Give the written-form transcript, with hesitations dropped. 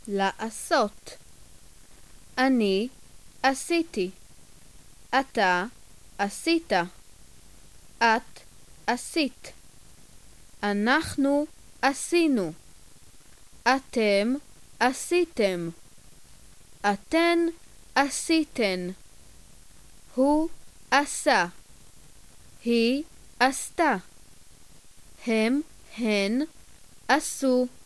לעשות. אני עשיתי. אתה עשית. את עשית. אנחנו עשינו. אתם עשיתם. אתן עשיתן. הוא עשה. היא עשתה. הם, הן עשו.